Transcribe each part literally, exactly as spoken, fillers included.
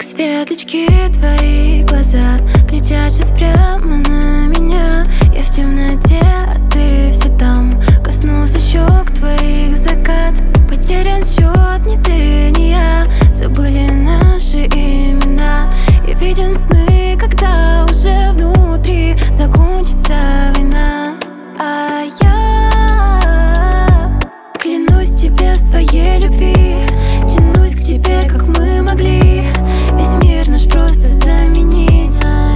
как светлячки твои глаза глядят сейчас прямо на меня. Я в темноте, а ты все там. Коснулся щек твоих закат. Потерян счет, ни ты, ни я. Забыли наши имена. И видим сны, когда уже внутри закончится война. А я клянусь тебе в своей любви, тянусь к тебе, как мы могли. Весь мир наш просто заменить на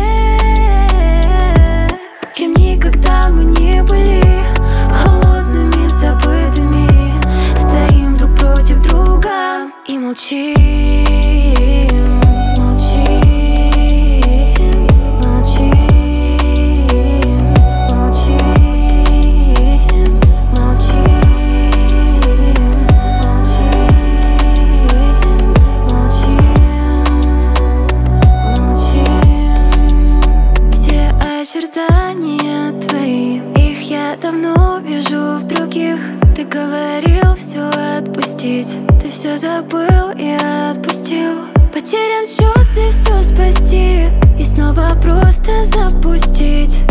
тех, кем никогда мы не были. Холодными, забытыми, стоим друг против друга и молчим. Очертания твои, их я давно вижу в других. Ты говорил все отпустить, ты все забыл и отпустил. Потерян счет, и все спасти, и снова просто запустить.